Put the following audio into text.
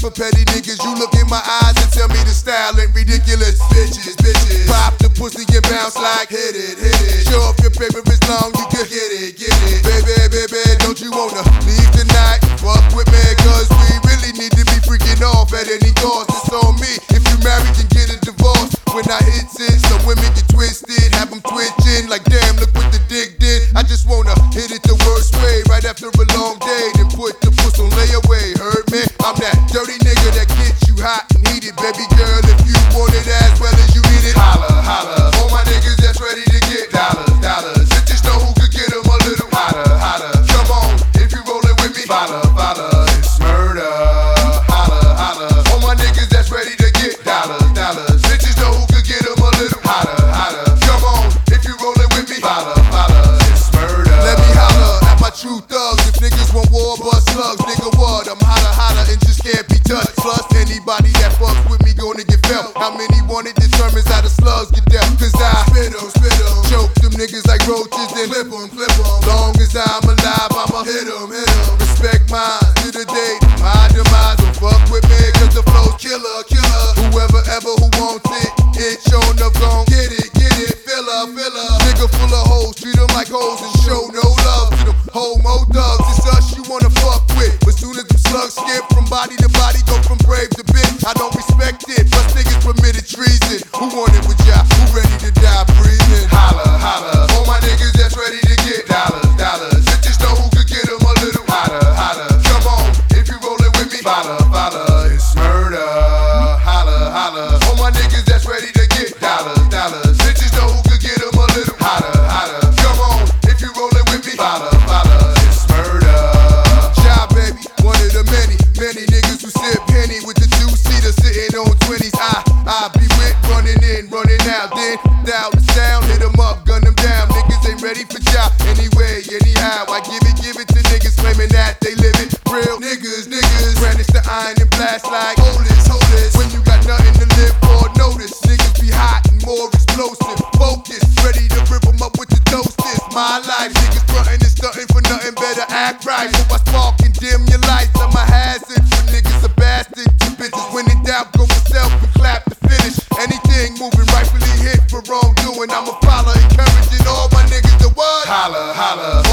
for petty niggas. You look in my eyes and tell me the style ain't ridiculous. Bitches, bitches. Pop the pussy and bounce like hit it, hit it. Show if your paper is long, you can get it, get it. Baby, baby, don't you wanna leave tonight? Fuck with me, cause we really need to be freaking off at any cost. It's on me. If you married, then get a divorce. When I hit it, some women get twisted, have them twitching like damn, look what the dick did. I just wanna hit it the worst way, right after a long day, then put the puss on layaway. Heard me? I'm that dirty nigga that gets you hot and heated, baby girl. If you want it as well as you need it, holla, holla. All my niggas that's ready to get dollars, dollars. Bitches know who could get them a little hotter, hotter. Come on, if you rollin' with me, follow, follow. It's murder, holla, holla. All my niggas that's ready to get dollars, dollars. Bitches know who could get them a little hotter, hotter. Come on, if you rollin' with me, follow, follow. It's murder. Let me holla at my true thugs. If niggas want war, bust slugs, nigga what? I'm hotter, hotter and just can't be touched. Plus anybody that fucks with me gonna get felt. How many want it determines how the slugs get dealt. Cause I spit 'em, choke them niggas like roaches, then flip 'em. Long as I'm alive, I'ma hit 'em. Respect mine to the day, my demise. Don't fuck with me, cause the flow's killer, killer. Whoever ever who wants it, it's showing up, gon' get it, filler. Nigga full of hoes, treat them like hoes and show no love to them homo thugs. It's us you wanna fuck with, but soon as them slugs skip from body to body, go from brave to bitch. I don't respect it, plus niggas permitted treason. Who want it with y'all? Who ready to die breathing? Holla, holla. All my niggas that's ready to get dollars, dollars. Bitches know who could get them a little hotter, hotter. Come on, if you rollin' with me, follow, follow. It's murder, holla, holla. All my niggas that's ready to get dollars, dollars. Bitches know who could get them a little hotter, hotter. Come on, if you rollin' with me, follow, follow. It's murder. Shy baby, one of the many niggas who sip Henny with the two-seater sitting on 20s. I be with running in, running out, then dial the sound, hit 'em up, gun 'em down. Niggas ain't ready for job anyway, anyhow. I give it to niggas claiming that they live it. Real niggas, brandish the iron and blast like hold this. When you got nothing to live for, notice niggas be hot and more explosive, focused, ready to rip 'em up with the toasters. My life, niggas frontin' and stuntin' for nothing, better act right. So I spark and dim your lights. I'm a hazard for niggas, a bastard to bitches. When in doubt, go for self and clap the finish. Anything moving rightfully hit for wrongdoing, I'm a follower, encouraging all my niggas to what? Holla, holla.